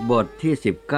บทที่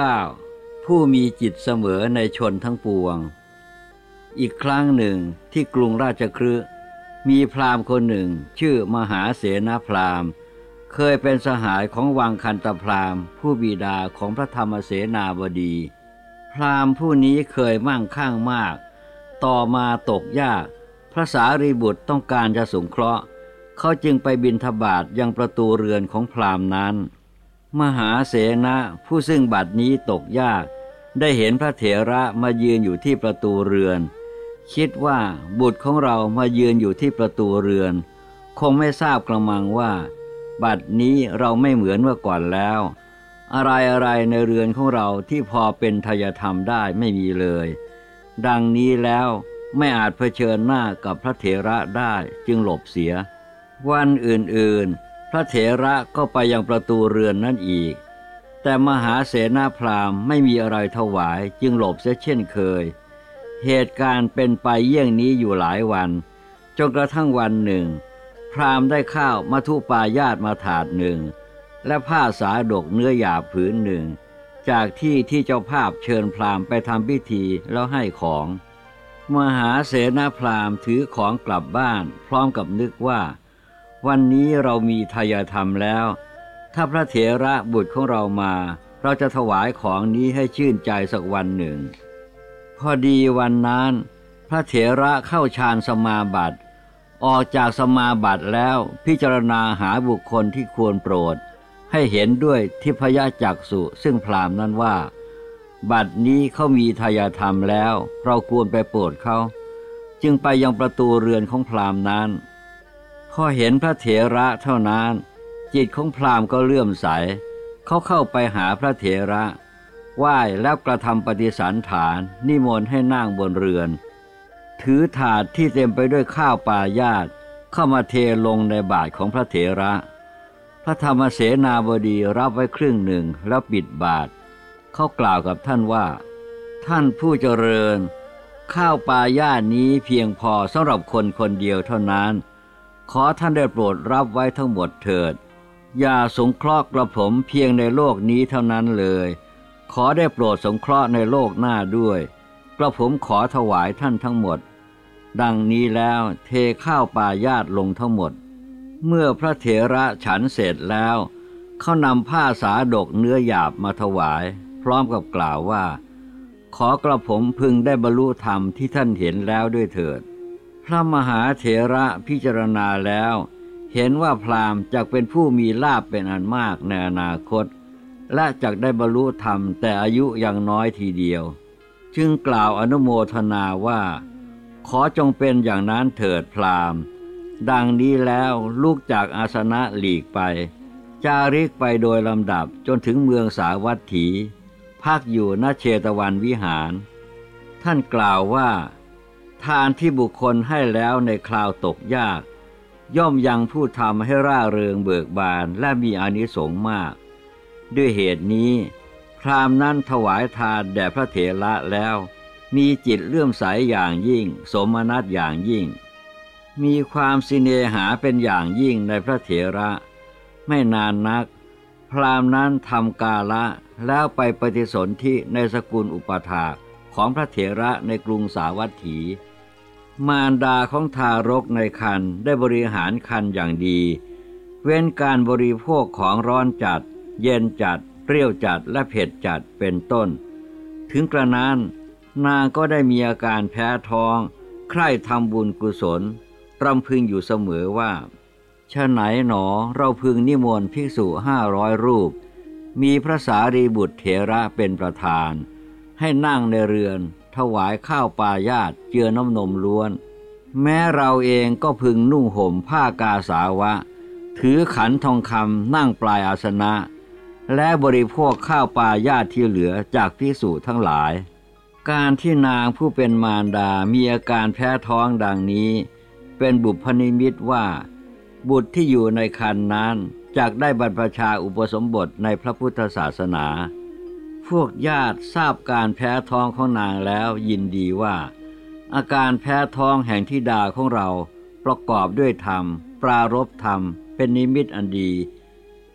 19ผู้มีจิตเสมอในชนทั้งปวงอีกครั้งหนึ่งที่กรุงราชคฤห์มีพราหมณ์คนหนึ่งชื่อมหาเสนาพราหมณ์เคยเป็นสหายของวังคันตพราหมณ์ผู้บิดาของพระธรรมเสนาบดีพราหมณ์ผู้นี้เคยมั่งคั่งมากต่อมาตกยากพระสารีบุตรต้องการจะสงเคราะห์เขาจึงไปบิณฑบาตยังประตูเรือนของพราหมณ์นั้นมหาเสนะผู้ซึ่งบัดนี้ตกยากได้เห็นพระเถระมายืนอยู่ที่ประตูเรือนคิดว่าบุตรของเรามายืนอยู่ที่ประตูเรือนคงไม่ทราบกระมังว่าบัดนี้เราไม่เหมือนเมื่อก่อนแล้วอะไรในเรือนของเราที่พอเป็นทายธรรมได้ไม่มีเลยดังนี้แล้วไม่อาจเผชิญหน้ากับพระเถระได้จึงหลบเสียวันอื่นๆพระเถระก็ไปยังประตูเรือนนั่นอีกแต่มหาเสนาพราหมณ์ไม่มีอะไรถวายจึงหลบเสียเช่นเคยเหตุการณ์เป็นไปเยี่ยงนี้อยู่หลายวันจนกระทั่งวันหนึ่งพราหมณ์ได้ข้าวมัทุปายาตมาถาดหนึ่งและผ้าสาดกเนื้อหยาบผืนหนึ่งจากที่เจ้าภาพเชิญพราหมณ์ไปทำพิธีแล้วให้ของมหาเสนาพราหมณ์ถือของกลับบ้านพร้อมกับนึกว่าวันนี้เรามีทายธรรมแล้วถ้าพระเถระบุตรของเรามาเราจะถวายของนี้ให้ชื่นใจสักวันหนึ่งพอดีวันนั้นพระเถระเข้าฌานสมาบัติออกจากสมาบัติแล้วพิจารณาหาบุคคลที่ควรโปรดให้เห็นด้วยทิพยจักษุซึ่งพราหมณ์นั้นว่าบัดนี้เขามีทายธรรมแล้วเราควรไปโปรดเขาจึงไปยังประตูเรือนของพราหมณ์นั้นพอเห็นพระเถระเท่านั้นจิตของพราหมณ์ก็เลื่อมใสเขาเข้าไปหาพระเถระไหว้แล้วกระทำปฏิสันถานนิมนต์ให้นั่งบนเรือนถือถาดที่เต็มไปด้วยข้าวปายาตเข้ามาเทลงในบาตรของพระเถระพระธรรมเสนาบดีรับไว้ครึ่งหนึ่งแล้วปิดบาตรเขากล่าวกับท่านว่าท่านผู้เจริญข้าวปายาตนี้เพียงพอสำหรับคนคนเดียวเท่านั้นขอท่านได้โปรดรับไว้ทั้งหมดเถิดอย่าสงเคราะห์กระผมเพียงในโลกนี้เท่านั้นเลยขอได้โปรดสงเคราะห์ในโลกหน้าด้วยกระผมขอถวายท่านทั้งหมดดังนี้แล้วเทข้าวปายาตลงทั้งหมดเมื่อพระเถระฉันเสร็จแล้วเขานำผ้าสาดกเนื้อหยาบมาถวายพร้อมกับกล่าวว่าขอกระผมพึงได้บรรลุธรรมที่ท่านเห็นแล้วด้วยเถิดพระมหาเถระพิจารณาแล้วเห็นว่าพราหมณ์จักเป็นผู้มีลาภเป็นอันมากในอนาคตและจักได้บรรลุธรรมแต่อายุยังน้อยทีเดียวจึงกล่าวอนุโมทนาว่าขอจงเป็นอย่างนั้นเถิดพราหมณ์ดังนี้แล้วลุกจากอาสนะหลีกไปจาริกไปโดยลำดับจนถึงเมืองสาวัตถีพักอยู่ณเชตวันวิหารท่านกล่าวว่าทานที่บุคคลให้แล้วในคราวตกยากย่อมยังผู้ทำให้ร่าเริงเบิกบานและมีอานิสงส์มากด้วยเหตุนี้พราหมณ์นั้นถวายทานแด่พระเถระแล้วมีจิตเลื่อมใสอย่างยิ่งสมนัสอย่างยิ่งมีความสิเนหาเป็นอย่างยิ่งในพระเถระไม่นานนักพราหมณ์นั้นทำกาละแล้วไปปฏิสนธิในสกุลอุปถากของพระเถระในกรุงสาวัตถีมารดาของทารกในครรภ์ได้บริหารครรภ์อย่างดีเว้นการบริโภคของร้อนจัดเย็นจัดเปรี้ยวจัดและเผ็ดจัดเป็นต้นถึงกระนั้นนางก็ได้มีอาการแพ้ท้องใคร่ทำบุญกุศลรำพึงอยู่เสมอว่าฉะไหนหนอเราพึงนิมนต์ภิกษุ500 รูปมีพระสารีบุตรเถระเป็นประธานให้นั่งในเรือนถวายข้าวปายาตเจือน้ำนมล้วนแม้เราเองก็พึงนุ่งห่มผ้ากาสาวะถือขันทองคำนั่งปลายอาสนะและบริโภคข้าวปายาตที่เหลือจากภิกษุทั้งหลายการที่นางผู้เป็นมารดามีอาการแพ้ท้องดังนี้เป็นบุพนิมิตว่าบุตรที่อยู่ในครรภ์นั้นจักได้บรรพชาอุปสมบทในพระพุทธศาสนาพวกญาติทราบการแพ้ท้องของนางแล้วยินดีว่าอาการแพ้ท้องแห่งธิดาของเราประกอบด้วยธรรมปรารภธรรมเป็นนิมิตอันดี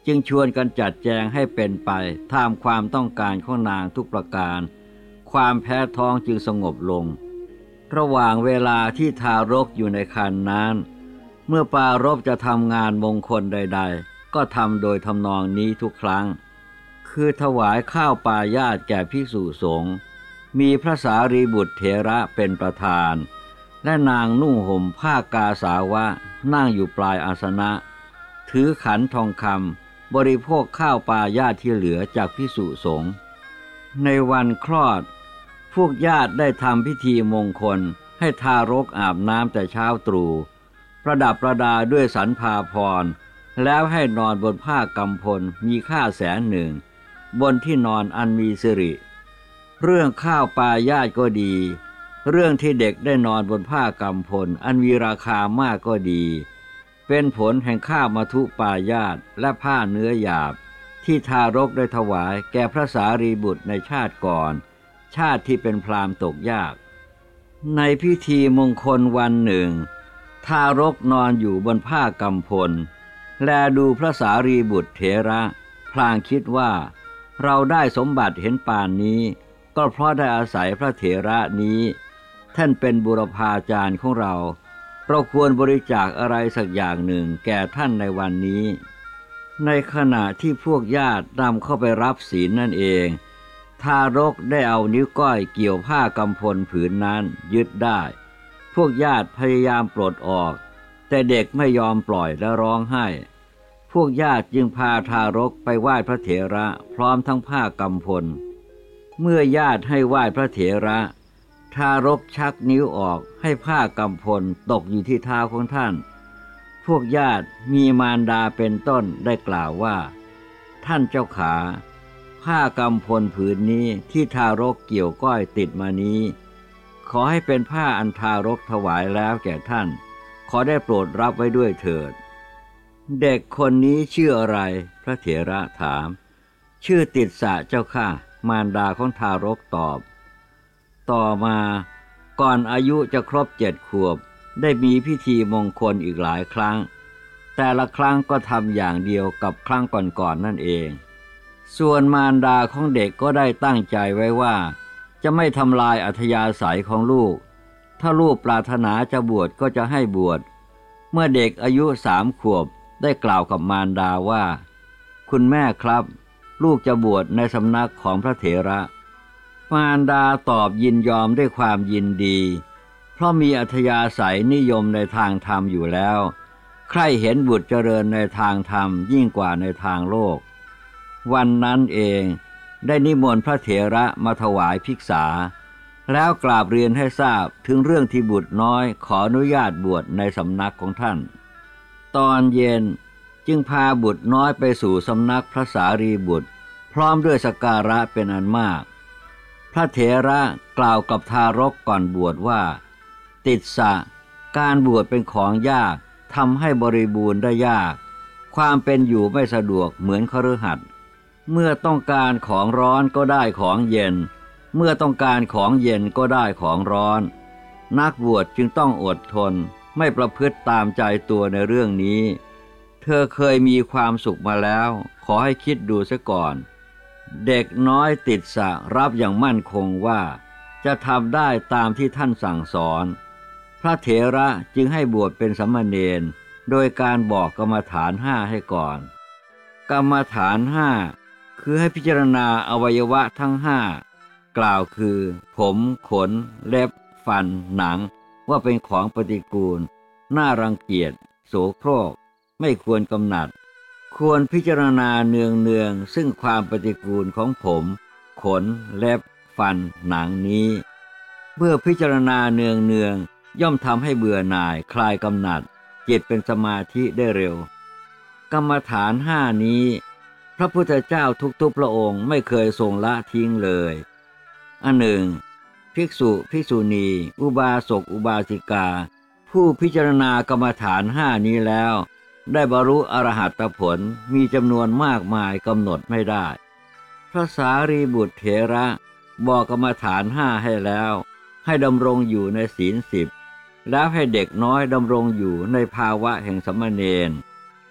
จึงชวนกันจัดแจงให้เป็นไปตามความต้องการของนางทุกประการความแพ้ท้องจึงสงบลงระหว่างเวลาที่ทารกอยู่ในครรภ์นั้นเมื่อปรารภจะทำงานมงคลใดๆก็ทำโดยทำนองนี้ทุกครั้งคือถวายข้าวปายาตแก่ภิกษุสงฆ์มีพระสารีบุตรเถระเป็นประธานและนางนุ่งห่มผ้ากาสาวะนั่งอยู่ปลายอาสนะถือขันทองคำบริโภคข้าวปายาตที่เหลือจากภิกษุสงฆ์ในวันคลอดพวกญาติได้ทำพิธีมงคลให้ทารกอาบน้ำแต่เช้าตรู่ประดับประดาด้วยสันภาภรณ์แล้วให้นอนบนผ้ากำพลมีค่า100,000บนที่นอนอันมีสิริเรื่องข้าวปายาตก็ดีเรื่องที่เด็กได้นอนบนผ้ากำพลอันมีราคามากก็ดีเป็นผลแห่งข้าวมัทุปายาตและผ้าเนื้อหยาบที่ทารกได้ถวายแก่พระสารีบุตรในชาติก่อนชาติที่เป็นพราหมณ์ตกยากในพิธีมงคลวันหนึ่งทารกนอนอยู่บนผ้ากำพลแลดูพระสารีบุตรเถระพลางคิดว่าเราได้สมบัติเห็นป่านนี้ก็เพราะได้อาศัยพระเถระนี้ท่านเป็นบุรพาจารย์ของเราควรบริจาคอะไรสักอย่างหนึ่งแก่ท่านในวันนี้ในขณะที่พวกญาตินำเข้าไปรับศีลนั่นเองทารกได้เอานิ้วก้อยเกี่ยวผ้ากำพลผืนนั้นยึดได้พวกญาติพยายามปลดออกแต่เด็กไม่ยอมปล่อยและร้องไห้พวกญาติจึงพาทารกไปไหว้พระเถระพร้อมทั้งผ้ากำพลเมื่อญาติให้ไหว้พระเถระทารกชักนิ้วออกให้ผ้ากำพลตกอยู่ที่เท้าของท่านพวกญาติมีมารดาเป็นต้นได้กล่าวว่าท่านเจ้าขาผ้ากำพลผืนนี้ที่ทารกเกี่ยวก้อยติดมานี้ขอให้เป็นผ้าอันทารกถวายแล้วแก่ท่านขอได้โปรดรับไว้ด้วยเถิดเด็กคนนี้ชื่ออะไรพระเถระถามชื่อติสสะเจ้าค่ะมารดาของทารกตอบต่อมาก่อนอายุจะครบ7 ขวบได้มีพิธีมงคลอีกหลายครั้งแต่ละครั้งก็ทำอย่างเดียวกับครั้งก่อนนั่นเองส่วนมารดาของเด็กก็ได้ตั้งใจไว้ว่าจะไม่ทำลายอัธยาศัยของลูกถ้าลูกปรารถนาจะบวชก็จะให้บวชเมื่อเด็กอายุ3 ขวบได้กล่าวกับมารดาว่าคุณแม่ครับลูกจะบวชในสำนักของพระเถระมารดาตอบยินยอมด้วยความยินดีเพราะมีอัธยาศัยนิยมในทางธรรมอยู่แล้วใครเห็นบุตรเจริญในทางธรรมยิ่งกว่าในทางโลกวันนั้นเองได้นิมนต์พระเถระมาถวายภิกษาแล้วกราบเรียนให้ทราบถึงเรื่องที่บุตรน้อยขออนุญาตบวชในสำนักของท่านตอนเย็นจึงพาบุตรน้อยไปสู่สำนักพระสารีบุตรพร้อมด้วยสักการะเป็นอันมากพระเถระกล่าวกับทารกก่อนบวชว่าติสสะการบวชเป็นของยากทำให้บริบูรณ์ได้ยากความเป็นอยู่ไม่สะดวกเหมือนคฤหัสถ์เมื่อต้องการของร้อนก็ได้ของเย็นเมื่อต้องการของเย็นก็ได้ของร้อนนักบวชจึงต้องอดทนไม่ประพฤติตามใจตัวในเรื่องนี้เธอเคยมีความสุขมาแล้วขอให้คิดดูซะก่อนเด็กน้อยติสสะรับอย่างมั่นคงว่าจะทำได้ตามที่ท่านสั่งสอนพระเถระจึงให้บวชเป็นสามเณรโดยการบอกกรรมฐาน5ให้ก่อนกรรมฐาน5คือให้พิจารณาอวัยวะทั้ง5กล่าวคือผมขนเล็บฟันหนังว่าเป็นของปฏิกูลน่ารังเกียจโสโครกไม่ควรกำหนัดควรพิจารณาเนืองซึ่งความปฏิกูลของผมขนเล็บฟันหนังนี้เมื่อพิจารณาเนืองย่อมทำให้เบื่อหน่ายคลายกำหนัดจิตเป็นสมาธิได้เร็วกรรมฐาน5นี้พระพุทธเจ้าทุกพระองค์ไม่เคยทรงละทิ้งเลยอันหนึ่งภิกษุภิกษุณีอุบาสกอุบาสิกาผู้พิจารณากรรมฐาน5นี้แล้วได้บรรลุอรหัตผลมีจำนวนมากมายกำหนดไม่ได้พระสารีบุตรเถระบอกกรรมฐาน5ให้แล้วให้ดำรงอยู่ในศีล10แล้วให้เด็กน้อยดำรงอยู่ในภาวะแห่งสมณเณร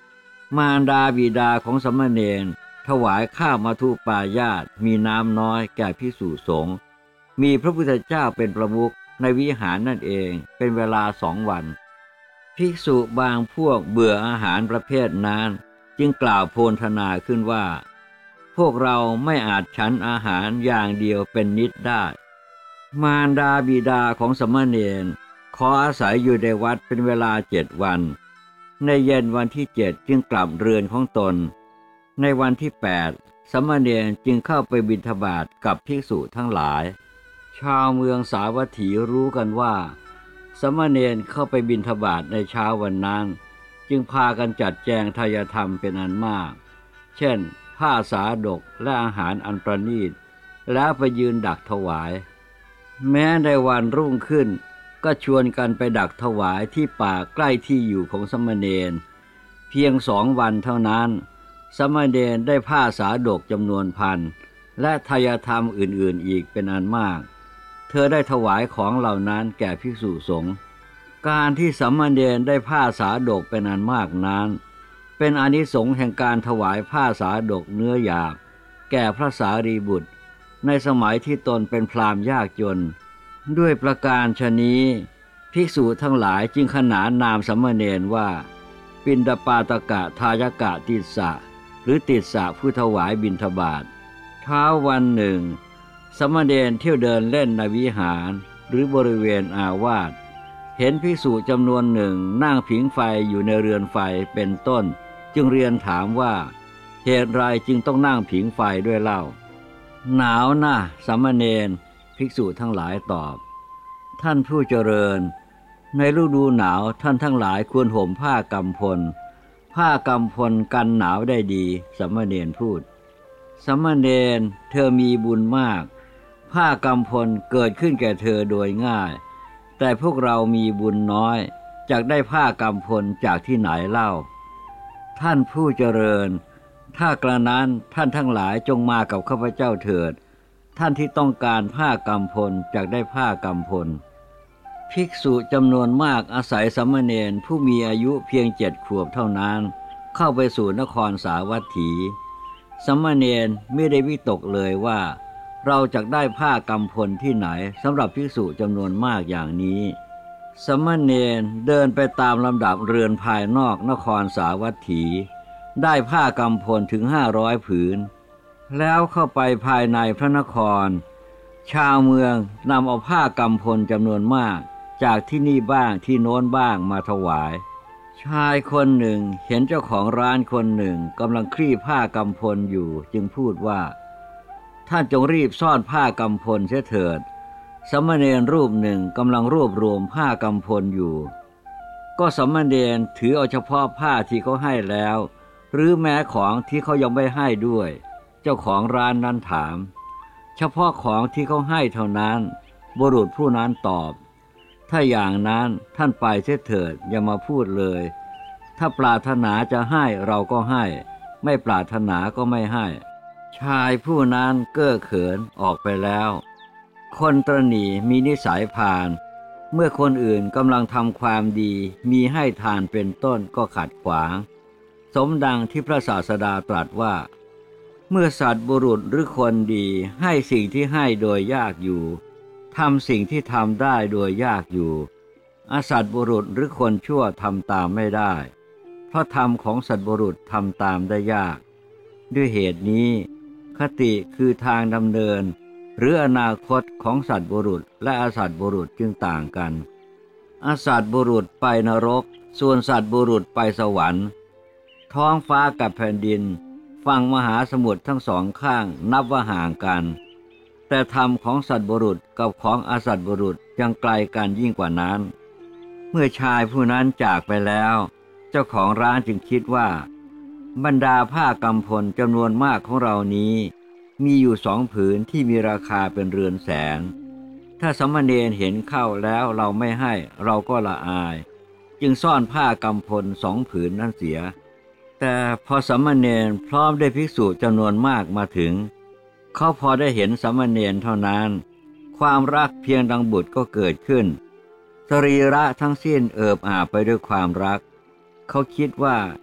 มารดาบิดาของสมณเณรถวายข้าวมัทุปายาตมีน้ำน้อยแก่ภิกษุสงฆ์มีพระพุทธเจ้าเป็นประมุขในวิหารนั่นเองเป็นเวลา2 วันภิกษุบางพวกเบื่ออาหารประเภทนั้นจึงกล่าวโพลธนาขึ้นว่าพวกเราไม่อาจฉันอาหารอย่างเดียวเป็นนิจได้มารดาบิดาของสมณเณรขออาศัยอยู่ในวัดเป็นเวลา7 วันในเย็นวันที่7จึงกลับเรือนของตนในวันที่8สมณเณรจึงเข้าไปบิณฑบาตกับภิกษุทั้งหลายชาวเมืองสาวัตถีรู้กันว่าสมณเณรเข้าไปบิณฑบาตในเช้าวันนั้นจึงพากันจัดแจงทายธรรมเป็นอันมากเช่นผ้าสาดกและอาหารอันประณีตแล้วไปยืนดักถวายแม้ในวันรุ่งขึ้นก็ชวนกันไปดักถวายที่ป่าใกล้ที่อยู่ของสมณเณรเพียง2 วันเท่านั้นสมณเณรได้ผ้าสาดกจำนวน1,000และทายธรรมอื่นๆอีกเป็นอันมากเธอได้ถวายของเหล่านั้นแก่ภิกษุสงฆ์การที่สมณเณรได้ผ้าสาดกเป็นอันมากนั้นเป็นอานิสงส์แห่งการถวายผ้าสาดกเนื้อหยาบแก่พระสารีบุตรในสมัยที่ตนเป็นพราหมณ์ยากจนด้วยประการฉะนี้ภิกษุทั้งหลายจึงขนานนามสมณเณรว่าปิณฑปาตกะทายกะติสสะหรือติสสะผู้ถวายบิณฑบาตเช้าวันหนึ่งสมณเณรเที่ยวเดินเล่นในวิหารหรือบริเวณอาวาสเห็นภิกษุจำนวนหนึ่งนั่งผิงไฟอยู่ในเรือนไฟเป็นต้นจึงเรียนถามว่าเหตุไรจึงต้องนั่งผิงไฟด้วยเล่าหนาวนะสมณเณรภิกษุทั้งหลายตอบท่านผู้เจริญในฤดูหนาวท่านทั้งหลายควรห่มผ้ากำพลผ้ากำพลกันหนาวได้ดีสมณเณรพูดสมณเณรเธอมีบุญมากผ้ากำพลเกิดขึ้นแก่เธอโดยง่ายแต่พวกเรามีบุญน้อยจักได้ผ้ากำพลจากที่ไหนเล่าท่านผู้เจริญถ้ากระนั้นท่านทั้งหลายจงมากับข้าพเจ้าเถิดท่านที่ต้องการผ้ากำพลจักได้ผ้ากำพลภิกษุจำนวนมากอาศัยสมณเณรผู้มีอายุเพียง7 ขวบเท่านั้นเข้าไปสู่นครสาวัตถีสมณเณรไม่ได้วิตกเลยว่าเราจักได้ผ้ากำพลที่ไหนสำหรับภิกษุจำนวนมากอย่างนี้สมณเณรเดินไปตามลำดับเรือนภายนอกนครสาวัตถีได้ผ้ากำพลถึง500 ผืนแล้วเข้าไปภายในพระนครชาวเมืองนำเอาผ้ากำพลจำนวนมากจากที่นี่บ้างที่โน้นบ้างมาถวายชายคนหนึ่งเห็นเจ้าของร้านคนหนึ่งกำลังคลี่ผ้ากำพลอยู่จึงพูดว่าท่านจงรีบซ่อนผ้ากำพลเสียเถิดสมณเณรรูปหนึ่งกำลังรวบรวมผ้ากำพลอยู่ก็สมณเณรถือเอาเฉพาะผ้าที่เขาให้แล้วหรือแม้ของที่เขายังไม่ให้ด้วยเจ้าของร้านนั้นถามเฉพาะของที่เขาให้เท่านั้นบุรุษผู้นั้นตอบถ้าอย่างนั้นท่านไปเสียเถิดอย่ามาพูดเลยถ้าปรารถนาจะให้เราก็ให้ไม่ปรารถนาก็ไม่ให้ชายผู้นั้นเก้อเขินออกไปแล้วคนตระหนี่มีนิสัยพาลเมื่อคนอื่นกำลังทำความดีมีให้ทานเป็นต้นก็ขัดขวางสมดังที่พระศาสดาตรัสว่าเมื่อสัตว์บุรุษหรือคนดีให้สิ่งที่ให้โดยยากอยู่ทำสิ่งที่ทำได้โดยยากอยู่อสัตว์บุรุษหรือคนชั่วทำตามไม่ได้เพราะธรรมของสัตว์บุรุษทำตามได้ยากด้วยเหตุนี้คติคือทางดำเนินหรืออนาคตของสัตว์บุรุษและอสัตว์บุรุษจึงต่างกันอสัตว์บุรุษไปนรกส่วนสัตว์บุรุษไปสวรรค์ท้องฟ้ากับแผ่นดินฝั่งมหาสมุทรทั้งสองข้างนับว่าห่างกันแต่ธรรมของสัตว์บุรุษกับของอสัตว์บุรุษยังไกลกันยิ่งกว่านั้นเมื่อชายผู้นั้นจากไปแล้วเจ้าของร้านจึงคิดว่าบรรดาผ้ากำพลจำนวนมากของเรานี้มีอยู่2 ผืนที่มีราคาเป็นเรือนแสนถ้าสมณเณรเห็นเข้าแล้วเราไม่ให้เราก็ละอายจึงซ่อนผ้ากำพล2 ผืนนั้นเสียแต่พอสมณเณรพร้อมด้วยภิกษุจำนวนมากมาถึงเขาพอได้เห็นสมณเณรเท่านั้นความรักเพียงดังบุตรก็เกิดขึ้นสรีระทั้งสิ้นเอิบอาบไปด้วยความรักเขาคิดว่า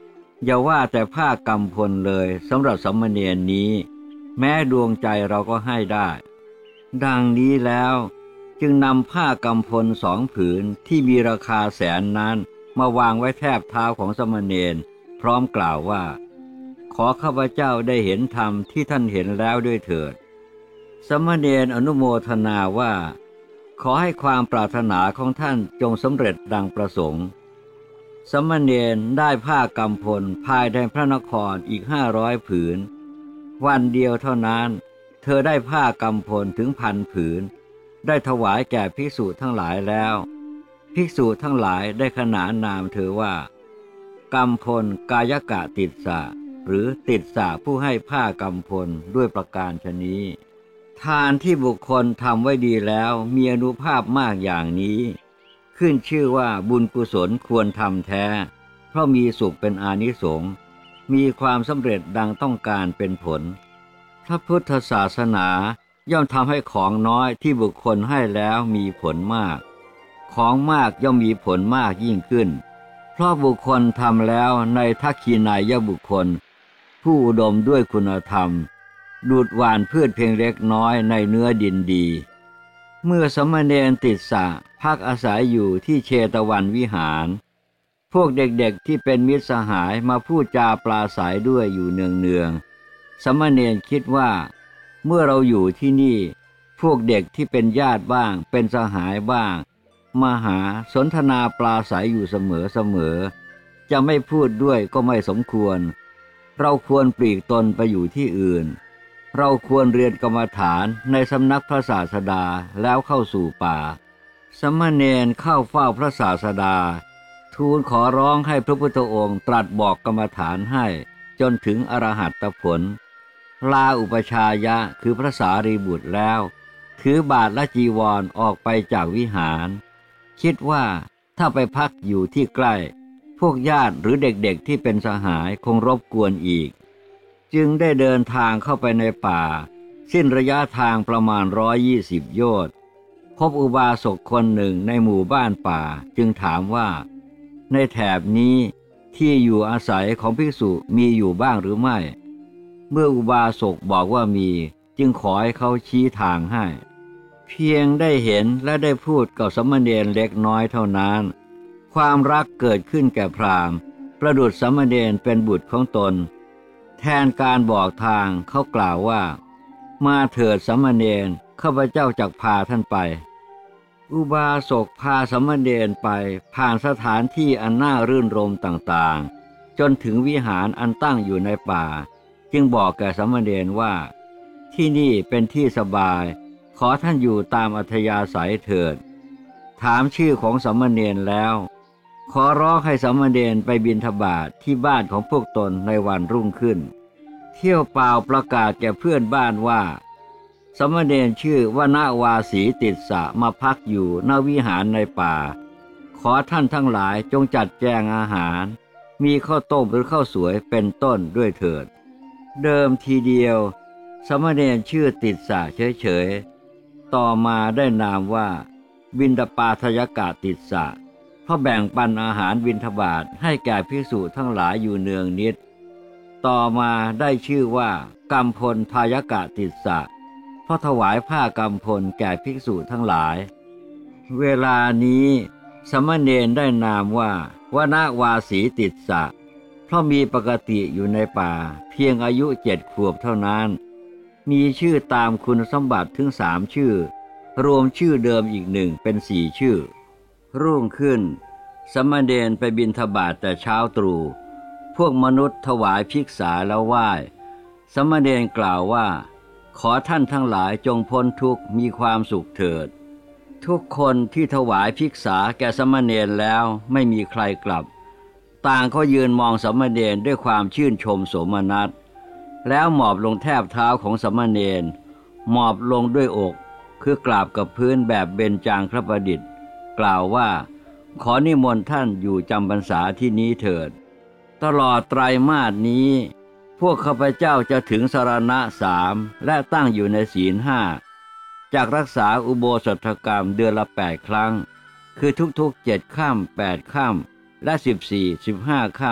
อย่าว่าแต่ผ้ากำพลเลยสำหรับสามเณรนี้แม้ดวงใจเราก็ให้ได้ดังนี้แล้วจึงนำผ้ากำพล2 ผืนที่มีราคาแสนนั้นมาวางไว้แทบเท้าของสามเณรพร้อมกล่าวว่าขอข้าพเจ้าได้เห็นธรรมที่ท่านเห็นแล้วด้วยเถิดสามเณรอนุโมทนาว่าขอให้ความปรารถนาของท่านจงสำเร็จดังประสงค์สามเณรได้ผ้ากำพลภายในพระนครอีก500 ผืนวันเดียวเท่านั้นเธอได้ผ้ากำพลถึง1,000 ผืนได้ถวายแก่ภิกษุทั้งหลายแล้วภิกษุทั้งหลายได้ขนานนามเธอว่ากำพลกายกะติสสะหรือติสสะผู้ให้ผ้ากำพลด้วยประการฉะนี้ทานที่บุคคลทำไว้ดีแล้วมีอานุภาพมากอย่างนี้ขึ้นชื่อว่าบุญกุศลควรทำแท้เพราะมีสุขเป็นอานิสงส์มีความสำเร็จดังต้องการเป็นผลพระพุทธศาสนาย่อมทำให้ของน้อยที่บุคคลให้แล้วมีผลมากของมากย่อมมีผลมากยิ่งขึ้นเพราะบุคคลทำแล้วในทักขินายบุคคลผู้อุดมด้วยคุณธรรมดูดหว่านพืชเพียงเล็กน้อยในเนื้อดินดีเมื่อสมณเณรติสสะพักอาศัยอยู่ที่เชตวันวิหารพวกเด็กๆที่เป็นมิตรสหายมาพูดจาปราศัยด้วยอยู่เนืองๆสมณเณรคิดว่าเมื่อเราอยู่ที่นี่พวกเด็กที่เป็นญาติบ้างเป็นสหายบ้างมาหาสนทนาปราศัยอยู่เสมอๆจะไม่พูดด้วยก็ไม่สมควรเราควรปลีกตนไปอยู่ที่อื่นเราควรเรียนกรรมฐานในสำนักพระศาสดาแล้วเข้าสู่ป่าสมณเณรเข้าเฝ้าพระศาสดาทูลขอร้องให้พระพุทธองค์ตรัสบอกกรรมฐานให้จนถึงอรหัตผลลาอุปชายะคือพระสารีบุตรแล้วถือบาทและจีวรออกไปจากวิหารคิดว่าถ้าไปพักอยู่ที่ใกล้พวกญาติหรือเด็กๆที่เป็นสหายคงรบกวนอีกจึงได้เดินทางเข้าไปในป่าสิ้นระยะทางประมาณ120 โยชน์พบอุบาสกคนหนึ่งในหมู่บ้านป่าจึงถามว่าในแถบนี้ที่อยู่อาศัยของภิกษุมีอยู่บ้างหรือไม่เมื่ออุบาสกบอกว่ามีจึงขอให้เขาชี้ทางให้เพียงได้เห็นและได้พูดกับสมณเณรเล็กน้อยเท่านั้นความรักเกิดขึ้นแก่พราหมณ์ประดุจสมณเณรเป็นบุตรของตนแทนการบอกทางเขากล่าวว่ามาเถิดสมณเณรข้าพเจ้าจักพาท่านไปอุบาสกพาสมณเณรไปผ่านสถานที่อันน่ารื่นรมย์ต่างๆจนถึงวิหารอันตั้งอยู่ในป่าจึงบอกแก่สมณเณรว่าที่นี่เป็นที่สบายขอท่านอยู่ตามอัธยาศัยเถิดถามชื่อของสมณเณรแล้วขอร้องให้สมณเณรไปบิณฑบาตที่บ้านของพวกตนในวันรุ่งขึ้นเที่ยวเปล่าประกาศแก่เพื่อนบ้านว่าสมณเณรชื่อวนาวาสีติสสะมาพักอยู่ณวิหารในป่าขอท่านทั้งหลายจงจัดแจงอาหารมีข้าวต้มหรือข้าวสวยเป็นต้นด้วยเถิดเดิมทีเดียวสมณเณรชื่อติสสะเฉยๆต่อมาได้นามว่าบิณฑปาทยกะติสสะเพราะแบ่งปันอาหารบิณฑบาตให้แก่ภิกษุทั้งหลายอยู่เนืองนิดต่อมาได้ชื่อว่ากัมพลทายกะติสสะเพราะถวายผ้ากำพลแก่ภิกษุทั้งหลายเวลานี้สมณเณรได้นามว่าวนาวาสีติสสะเพราะมีปกติอยู่ในป่าเพียงอายุ7 ขวบเท่านั้นมีชื่อตามคุณสมบัติถึง3 ชื่อรวมชื่อเดิมอีก1เป็น4 ชื่อรุ่งขึ้นสมณเณรไปบิณฑบาตแต่เช้าตรู่พวกมนุษย์ถวายภิกษาแล้วไหว้สมณเณรกล่าวว่าขอท่านทั้งหลายจงพ้นทุกข์มีความสุขเถิดทุกคนที่ถวายภิกษาแก่สมณเณรแล้วไม่มีใครกลับต่างก็ยืนมองสมณเณรด้วยความชื่นชมโสมนัสแล้วหมอบลงแทบเท้าของสมณเณรหมอบลงด้วยอกคือกราบกับพื้นแบบเบญจางคประดิษฐ์กล่าวว่าขอนิมนต์ท่านอยู่จำพรรษาที่นี้เถิดตลอดไตรมาสนี้พวกข้าพเจ้าจะถึงสรณะ3และตั้งอยู่ในศีล5จากรักษาอุโบสถกรรมเดือนละ8 ครั้งคือทุกๆ7 ค่ำ8 ค่ำและ14 15 ค่ำ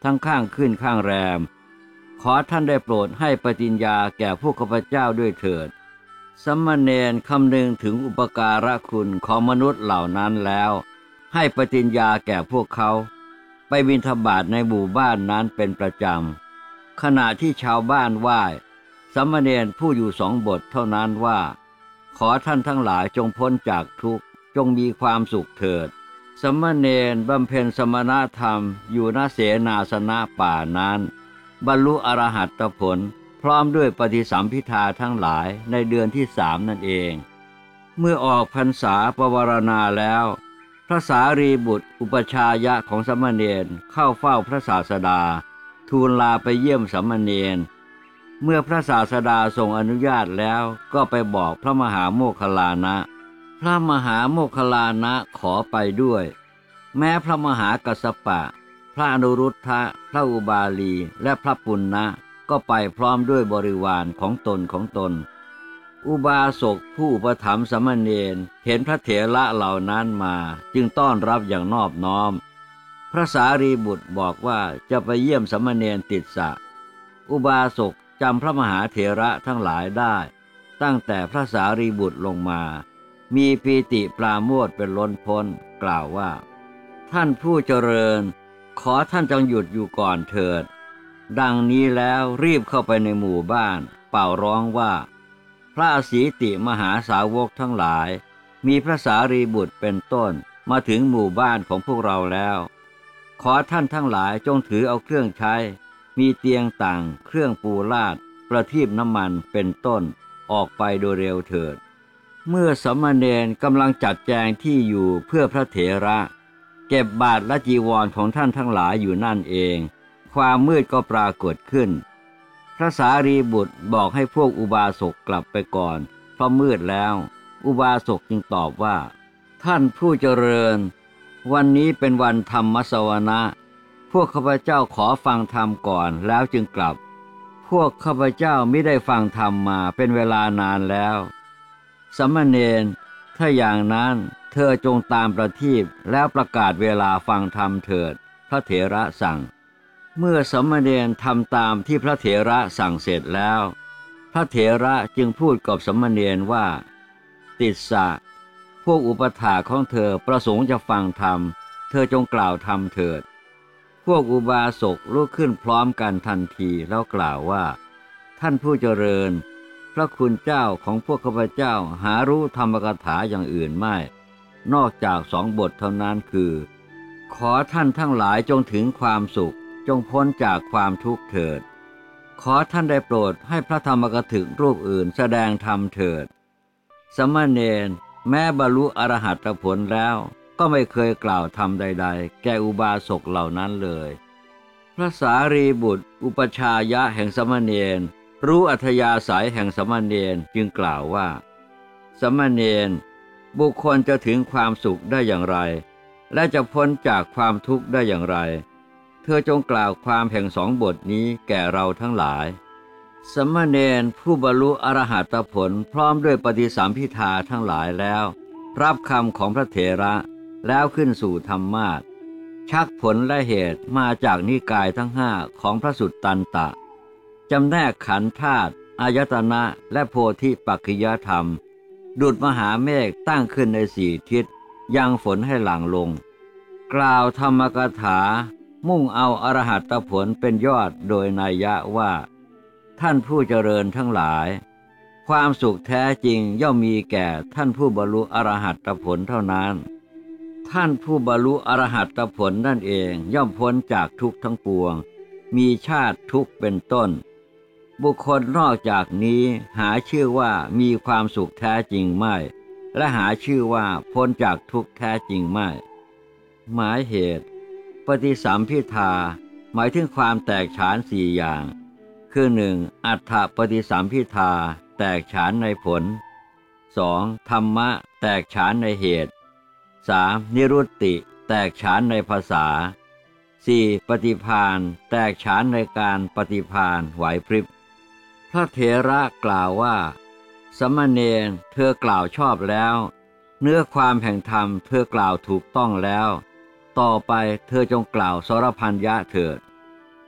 ทั้งข้างขึ้นข้างแรมขอท่านได้โปรดให้ปฏิญญาแก่พวกข้าพเจ้าด้วยเถิดสมณเณรคำนึงถึงอุปการะคุณของมนุษย์เหล่านั้นแล้วให้ปฏิญญาแก่พวกเขาไปบิณฑบาตในหมู่บ้านนั้นเป็นประจำขณะที่ชาวบ้านไหว้สมณเณรผู้อยู่2 บทเท่านั้นว่าขอท่านทั้งหลายจงพ้นจากทุกข์จงมีความสุขเถิดสมณเณรบำเพ็ญสมณธรรมอยู่ณเสนาสนะป่านั้นบรรลุอรหัตผลพร้อมด้วยปฏิสัมภิทาทั้งหลายในเดือนที่3นั่นเองเมื่อออกพรรษาปวารณาแล้วพระสารีบุตรอุปชายะของสมณเณรเข้าเฝ้าพระศาสดาทูลลาไปเยี่ยมสมณเณรเมื่อพระศาสดาทรงอนุญาตแล้วก็ไปบอกพระมหาโมคคัลลานะพระมหาโมคคัลลานะขอไปด้วยแม้พระมหากัสสปะพระอนุรุทธะพระอุบาลีและพระปุณณะก็ไปพร้อมด้วยบริวารของตนอุบาสกผู้อุปถัมภ์สมณเณรเห็นพระเถระเหล่านั้นมาจึงต้อนรับอย่างนอบน้อมพระสารีบุตรบอกว่าจะไปเยี่ยมสมณเณรติสสะอุบาสกจำพระมหาเถระทั้งหลายได้ตั้งแต่พระสารีบุตรลงมามีปีติปราโมทย์เป็นล้นพ้นกล่าวว่าท่านผู้เจริญขอท่านจงหยุดอยู่ก่อนเถิดดังนี้แล้วรีบเข้าไปในหมู่บ้านเป่าร้องว่าพระอสีติมหาสาวกทั้งหลายมีพระสารีบุตรเป็นต้นมาถึงหมู่บ้านของพวกเราแล้วขอท่านทั้งหลายจงถือเอาเครื่องใช้มีเตียงต่างเครื่องปูลาดประทีปน้ำมันเป็นต้นออกไปโดยเร็วเถิดเมื่อสมณเณรกำลังจัดแจงที่อยู่เพื่อพระเถระเก็บบาตรและจีวรของท่านทั้งหลายอยู่นั่นเองความมืดก็ปรากฏขึ้นพระสารีบุตรบอกให้พวกอุบาสกกลับไปก่อนเพราะมืดแล้วอุบาสกจึงตอบว่าท่านผู้เจริญวันนี้เป็นวันธรรมสวนะพวกข้าพเจ้าขอฟังธรรมก่อนแล้วจึงกลับพวกข้าพเจ้าไม่ได้ฟังธรรมมาเป็นเวลานานแล้วสมณเณรถ้าอย่างนั้นเธอจงตามประทีปแล้วประกาศเวลาฟังธรรมเถิดพระเถระสั่งเมื่อสมณเณรทำตามที่พระเถระสั่งเสร็จแล้วพระเถระจึงพูดกับสมณเณรว่าติสสะพวกอุปถากของเธอประสงค์จะฟังธรรมเธอจงกล่าวธรรมเถิดพวกอุบาสกลุกขึ้นพร้อมกันทันทีแล้วกล่าวว่าท่านผู้เจริญพระคุณเจ้าของพวกข้าพเจ้าหารู้ธรรมกถาอย่างอื่นไม่นอกจาก2 บทเท่านั้นคือขอท่านทั้งหลายจงถึงความสุขจงพ้นจากความทุกข์เถิดขอท่านได้โปรดให้พระธรรมกถึกรูปอื่นแสดงธรรมเถิดสมณเณรแม้บรรลุอรหัตผลแล้วก็ไม่เคยกล่าวธรรมใดๆแก่อุบาสกเหล่านั้นเลยพระสารีบุตรอุปชายะแห่งสมณเณรรู้อัธยาศัยแห่งสมณเณรจึงกล่าวว่าสมณเณรบุคคลจะถึงความสุขได้อย่างไรและจะพ้นจากความทุกข์ได้อย่างไรเธอจงกล่าวความแห่ง2 บทนี้แก่เราทั้งหลายสมณเณรผู้บรรลุอรหัตผลพร้อมด้วยปฏิสัมภิทาทั้งหลายแล้วรับคำของพระเถระแล้วขึ้นสู่ธรรมาสน์ชักผลและเหตุมาจากนิกายทั้ง5ของพระสุตตันตะจำแนกขันธ์ธาตุอายตนะและโพธิปักขิยธรรมดุจมหาเมฆตั้งขึ้นใน4 ทิศยังฝนให้หลั่งลงกล่าวธรรมกถามุ่งเอาอรหัตผลเป็นยอดโดยนัยยะว่าท่านผู้เจริญทั้งหลายความสุขแท้จริงย่อมมีแก่ท่านผู้บรรลุอรหัตผลเท่านั้นท่านผู้บรรลุอรหัตผลนั่นเองย่อมพ้นจากทุกข์ทั้งปวงมีชาติทุกข์เป็นต้นบุคคลนอกจากนี้หาชื่อว่ามีความสุขแท้จริงไม่และหาชื่อว่าพ้นจากทุกข์แท้จริงไม่หมายเหตุปฏิสัมภิทาหมายถึงความแตกฉาน4 อย่างคือ 1. อัฏฐปฏิสัมภิทาแตกฉานในผล 2. ธรรมะแตกฉานในเหตุ 3. นิรุตติแตกฉานในภาษา 4. ปฏิภาณแตกฉานในการปฏิภาณไหวพริบพระเถระกล่าวว่าสมณเณรเธอกล่าวชอบแล้วเนื้อความแห่งธรรมเธอกล่าวถูกต้องแล้วต่อไปเธอจงกล่าวสรพัญญะเถิด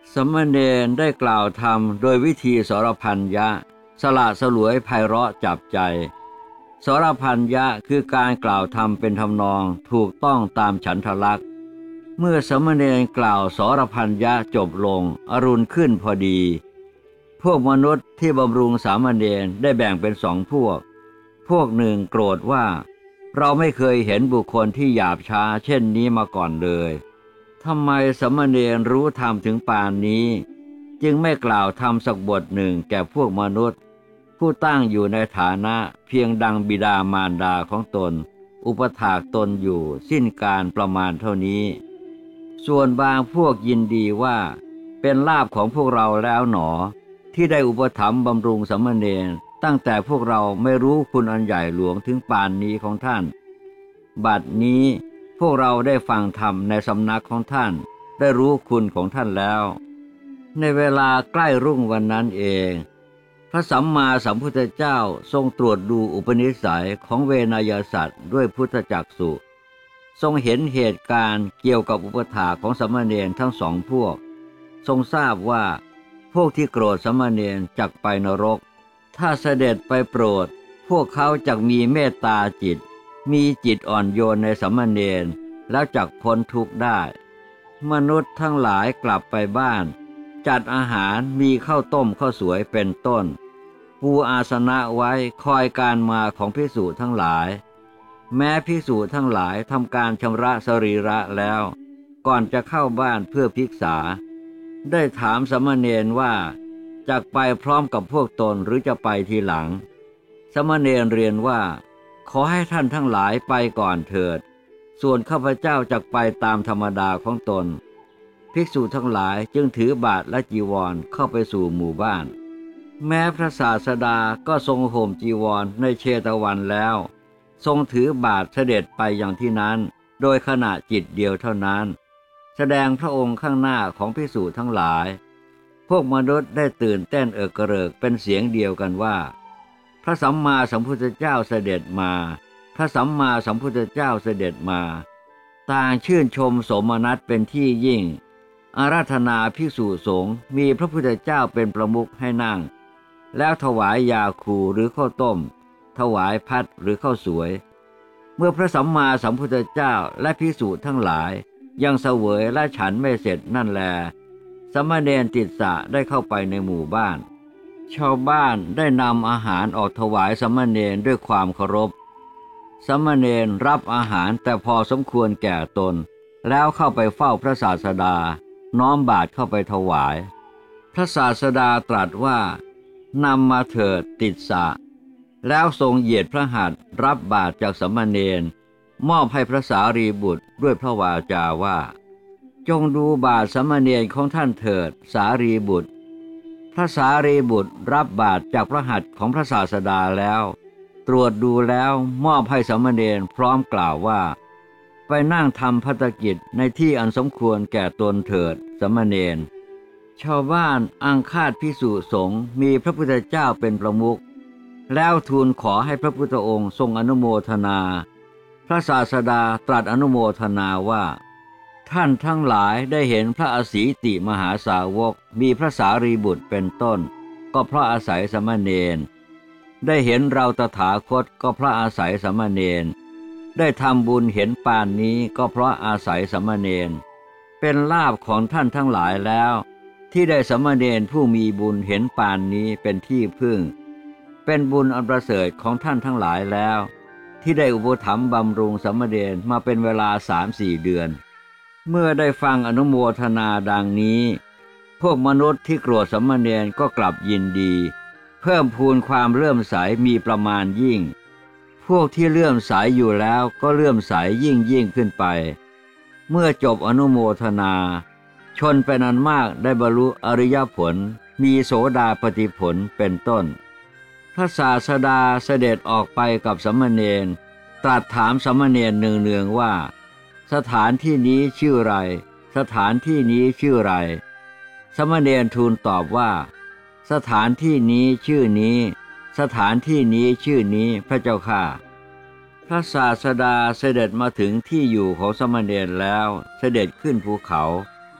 สมณเณรได้กล่าวธรรมโดยวิธีสรพัญญะสละสลวยไพเราะจับใจสรพัญญะคือการกล่าวธรรมเป็นทำนองถูกต้องตามฉันทลักษณ์เมื่อสมณเณรกล่าวสรพัญญะจบลงอรุณขึ้นพอดีพวกมนุษย์ที่บำรุงสามเณรได้แบ่งเป็นสองพวกหนึ่งโกรธว่าเราไม่เคยเห็นบุคคลที่หยาบช้าเช่นนี้มาก่อนเลยทำไมสมณเณรรู้ธรรมถึงป่านนี้จึงไม่กล่าวธรรมสักบทหนึ่งแก่พวกมนุษย์ผู้ตั้งอยู่ในฐานะเพียงดังบิดามารดาของตนอุปถากตนอยู่สิ้นการประมาณเท่านี้ส่วนบางพวกยินดีว่าเป็นลาภของพวกเราแล้วหนอที่ได้อุปถัมภ์บำรุงสามเณรตั้งแต่พวกเราไม่รู้คุณอันใหญ่หลวงถึงป่านนี้ของท่านบัดนี้พวกเราได้ฟังธรรมในสำนักของท่านได้รู้คุณของท่านแล้วในเวลาใกล้รุ่งวันนั้นเองพระสัมมาสัมพุทธเจ้าทรงตรวจดูอุปนิสัยของเวนยสัตว์ด้วยพุทธจักษุทรงเห็นเหตุการณ์เกี่ยวกับอุปถากของสามเณรทั้งสองพวกทรงทราบว่าพวกที่โกรธสามเณรจักไปนรกถ้าเสด็จไปโปรดพวกเขาจักมีเมตตาจิตมีจิตอ่อนโยนในสามเณรแล้วจักพ้นทุกข์ได้มนุษย์ทั้งหลายกลับไปบ้านจัดอาหารมีข้าวต้มข้าวสวยเป็นต้นปูอาสนะไว้คอยการมาของภิกษุทั้งหลายแม้ภิกษุทั้งหลายทำการชำระสรีระแล้วก่อนจะเข้าบ้านเพื่อภิกษาได้ถามสามเณรว่าจักไปพร้อมกับพวกตนหรือจะไปทีหลังสามเณรเรียนว่าขอให้ท่านทั้งหลายไปก่อนเถิดส่วนข้าพเจ้าจักไปตามธรรมดาของตนภิกษุทั้งหลายจึงถือบาตรและจีวรเข้าไปสู่หมู่บ้านแม้พระศาสดาก็ทรงห่มจีวรในเชตวันแล้วทรงถือบาตรเสด็จไปอย่างที่นั้นโดยขณะจิตเดียวเท่านั้นแสดงพระองค์ข้างหน้าของภิกษุทั้งหลายพวกมนุษย์ได้ตื่นเต้นเอิกกระเริกเป็นเสียงเดียวกันว่าพระสัมมาสัมพุทธเจ้าเสด็จมาพระสัมมาสัมพุทธเจ้าเสด็จมาต่างชื่นชมสมนัสเป็นที่ยิ่งอาราธนาภิกษุสงฆ์มีพระพุทธเจ้าเป็นประมุขให้นั่งแล้วถวายยาคูหรือข้าวต้มถวายพัดหรือข้าวสวยเมื่อพระสัมมาสัมพุทธเจ้าและภิกษุทั้งหลายยังเสวยและฉันไม่เสร็จนั่นแลสามเณรติสสะได้เข้าไปในหมู่บ้านชาวบ้านได้นำอาหารออกถวายสามเณรด้วยความเคารพสามเณรรับอาหารแต่พอสมควรแก่ตนแล้วเข้าไปเฝ้าพระศาสดาน้อมบาตรเข้าไปถวายพระศาสดาตรัสว่านำมาเถิดติสสะแล้วทรงเหยียดพระหัตถ์รับบาตรจากสามเณรมอบให้พระสารีบุตรด้วยพระวาจาว่าจงดูบาตรสามเณรของท่านเถิดสารีบุตรพระสารีบุตรรับบาตรจากพระหัตถ์ของพระศาสดาแล้วตรวจดูแล้วมอบให้สามเณรพร้อมกล่าวว่าไปนั่งทำภัตกิจในที่อันสมควรแก่ตนเถิดสามเณรชาวบ้านอังคาดภิกษุสงฆ์มีพระพุทธเจ้าเป็นประมุขแล้วทูลขอให้พระพุทธองค์ทรงอนุโมทนาพระศาสดาตรัสอนุโมทนาว่าท่านทั้งหลายได้เห็นพระอสีติมหาสาวกมีพระสารีบุตรเป็นต้นก็เพราะอาศัยสามเณรได้เห็นเราตถาคตก็เพราะอาศัยสามเณรได้ทำบุญเห็นปานนี้ก็เพราะอาศัยสามเณรเป็นลาภของท่านทั้งหลายแล้วที่ได้สามเณรผู้มีบุญเห็นปานนี้เป็นที่พึ่งเป็นบุญอันประเสริฐของท่านทั้งหลายแล้วที่ได้อุปถัมภ์บำรุงสามเณรมาเป็นเวลา 3-4 เดือนเมื่อได้ฟังอนุโมทนาดังนี้พวกมนุษย์ที่โกรธสามเณรก็กลับยินดีเพิ่มพูนความเลื่อมใสมีประมาณยิ่งพวกที่เลื่อมใสอยู่แล้วก็เลื่อมใสยิ่งขึ้นไปเมื่อจบอนุโมทนาชนเป็นอันมากได้บรรลุอริยผลมีโสดาปัตติผลเป็นต้นพระศาสดาเสด็จออกไปกับสามเณรตรัสถามสามเณรเนืองๆว่าสถานที่นี้ชื่อไรสถานที่นี้ชื่อไรสามเณรทูลตอบว่าสถานที่นี้ชื่อนี้สถานที่นี้ชื่อนี้พระเจ้าข้าพระศาสดาเสด็จมาถึงที่อยู่ของสามเณรแล้วเสด็จขึ้นภูเขา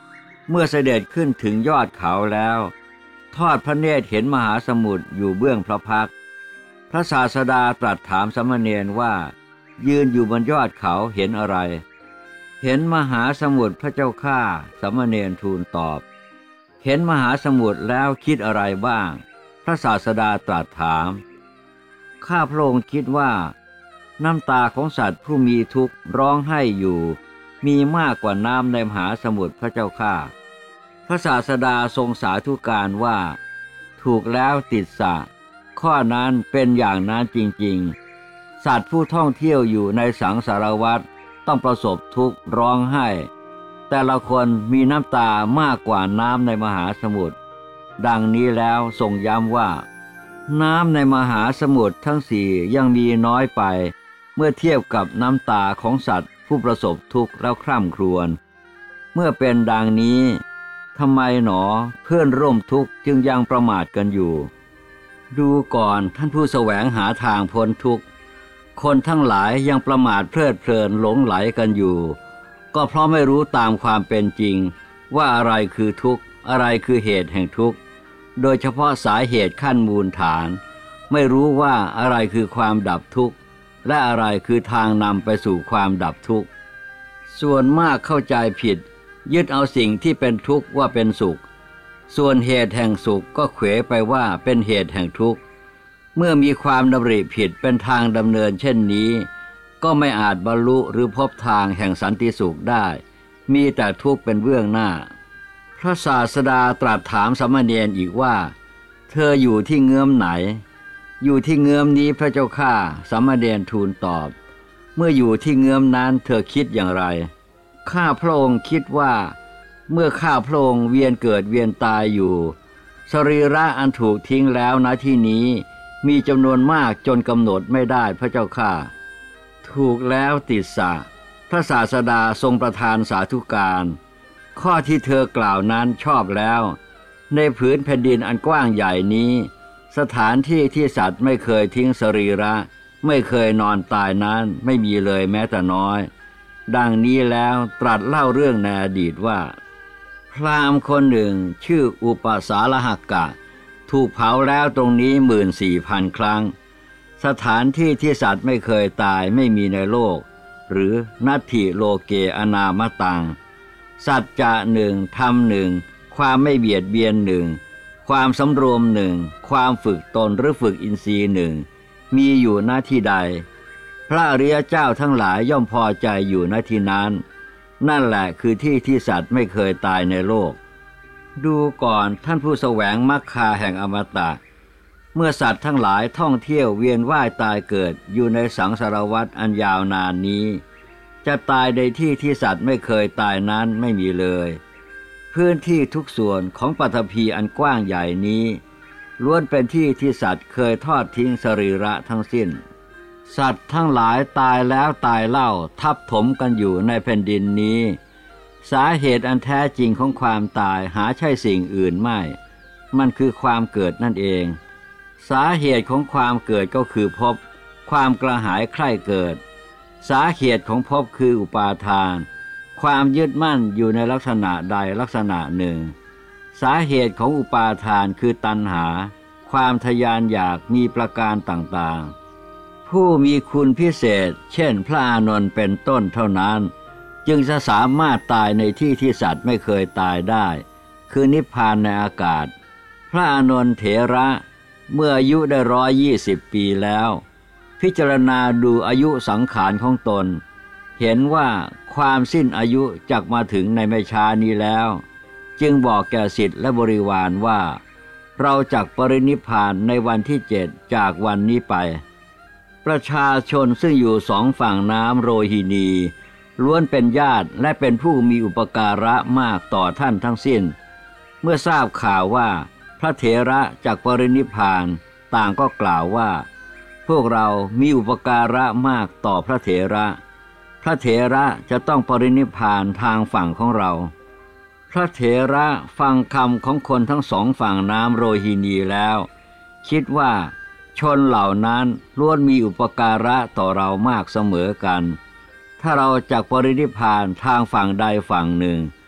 เมื่อเสด็จขึ้นถึงยอดเขาแล้วทอดพระเนตรเห็นมหาสมุทรอยู่เบื้องพระพักตร์พระศาสดาตรัสถามสามเณรว่ายืนอยู่บนยอดเขาเห็นอะไรเห็นมหาสมุทรพระเจ้าข้าสามเณรทูลตอบเห็นมหาสมุทรแล้วคิดอะไรบ้างพระศาสดาตรัสถามข้าพระองค์คิดว่าน้ำตาของสัตว์ผู้มีทุกข์ร้องไห้อยู่มีมากกว่าน้ำในมหาสมุทรพระเจ้าข้าพระศาสดาทรงสาธุการว่าถูกแล้วติสสะข้อนั้นเป็นอย่างนั้นจริงๆสัตว์ผู้ท่องเที่ยวอยู่ในสังสารวัฏต้องประสบทุกข์ร้องไห้แต่ละคนมีน้ำตามากกว่าน้ำในมหาสมุทรดังนี้แล้วทรงย้ำว่าน้ำในมหาสมุทรทั้งสี่ยังมีน้อยไปเมื่อเทียบกับน้ำตาของสัตว์ผู้ประสบทุกข์แล้วคร่ำครวญเมื่อเป็นดังนี้ทำไมหนอเพื่อนร่วมทุกข์จึงยังประมาทกันอยู่ดูก่อนท่านผู้แสวงหาทางพ้นทุกข์คนทั้งหลายยังประมาทเพลิดเพลินหลงไหลกันอยู่ก็เพราะไม่รู้ตามความเป็นจริงว่าอะไรคือทุกข์อะไรคือเหตุแห่งทุกข์โดยเฉพาะสาเหตุขั้นมูลฐานไม่รู้ว่าอะไรคือความดับทุกข์และอะไรคือทางนำไปสู่ความดับทุกข์ส่วนมากเข้าใจผิดยึดเอาสิ่งที่เป็นทุกข์ว่าเป็นสุขส่วนเหตุแห่งสุขก็เขวไปว่าเป็นเหตุแห่งทุกข์เมื่อมีความดำริผิดเป็นทางดำเนินเช่นนี้ก็ไม่อาจบรรลุหรือพบทางแห่งสันติสุขได้มีแต่ทุกข์เป็นเบื้องหน้าพระศาสดาตรัสถามสามเณรอีกว่าเธออยู่ที่เงื้อมไหนอยู่ที่เงื้อมนี้พระเจ้าข้าสามเณรทูลตอบเมื่ออยู่ที่เงื้อมนั้นเธอคิดอย่างไรข้าพระองค์คิดว่าเมื่อข้าพระองค์เวียนเกิดเวียนตายอยู่สรีระอันถูกทิ้งแล้วณที่นี้มีจำนวนมากจนกำหนดไม่ได้พระเจ้าข้าถูกแล้วติสสะพระศาสดาทรงประทานสาธุการข้อที่เธอกล่าวนั้นชอบแล้วในผืนแผ่นดินอันกว้างใหญ่นี้สถานที่ที่สัตว์ไม่เคยทิ้งสรีระไม่เคยนอนตายนั้นไม่มีเลยแม้แต่น้อยดังนี้แล้วตรัสเล่าเรื่องในอดีตว่าพราหมณ์คนหนึ่งชื่ออุปสาลหกะถูกเผาแล้วตรงนี้14,000 ครั้งสถานที่ที่สัตว์ไม่เคยตายไม่มีในโลกหรือนัตถิโลเกอนามตังสัจจะหนึ่งธรรมหนึ่งความไม่เบียดเบียนหนึ่งความสำรวมหนึ่งความฝึกตนหรือฝึกอินทรีย์หนึ่งมีอยู่ณที่ใดพระอริยเจ้าทั้งหลายย่อมพอใจอยู่ณที่นั้นนั่นแหละคือที่ที่สัตว์ไม่เคยตายในโลกดูก่อนท่านผู้แสวงมรรคาแห่งอมตะเมื่อสัตว์ทั้งหลายท่องเที่ยวเวียนว่ายตายเกิดอยู่ในสังสารวัฏอันยาวนานนี้จะตายในที่ที่สัตว์ไม่เคยตายนั้นไม่มีเลยพื้นที่ทุกส่วนของปฐพีอันกว้างใหญ่นี้ล้วนเป็นที่ที่สัตว์เคยทอดทิ้งสรีระทั้งสิ้นสัตว์ทั้งหลายตายแล้วตายเล่าทับถมกันอยู่ในแผ่นดินนี้สาเหตุอันแท้จริงของความตายหาใช่สิ่งอื่นไม่มันคือความเกิดนั่นเองสาเหตุของความเกิดก็คือภพความกระหายใคร่เกิดสาเหตุของภพคืออุปาทานความยึดมั่นอยู่ในลักษณะใดลักษณะหนึ่งสาเหตุของอุปาทานคือตัณหาความทยานอยากมีประการต่างๆผู้มีคุณพิเศษเช่นพระอานนท์เป็นต้นเท่านั้นจึงจะสามารถตายในที่ที่สัตว์ไม่เคยตายได้คือนิพพานในอากาศพระอานนท์เถระเมื่ออายุได้120 ปีแล้วพิจารณาดูอายุสังขารของตนเห็นว่าความสิ้นอายุจักมาถึงในไม่ช้านี้แล้วจึงบอกแก่ศิษย์และบริวารว่าเราจักปรินิพพานในวันที่7จากวันนี้ไปประชาชนซึ่งอยู่สองฝั่งน้ำโรฮินีล้วนเป็นญาติและเป็นผู้มีอุปการะมากต่อท่านทั้งสิ้นเมื่อทราบข่าวว่าพระเถระจักปรินิพพานต่างก็กล่าวว่าพวกเรามีอุปการะมากต่อพระเถระพระเถระจะต้องปรินิพพานทางฝั่งของเราพระเถระฟังคำของคนทั้งสองฝั่งน้ำโรฮินีแล้วคิดว่าชนเหล่านั้นล้วนมีอุปการะต่อเรามากเสมอกันถ้าเราจักปรินิพพานทางฝั่งใดฝั่งหนึ่ง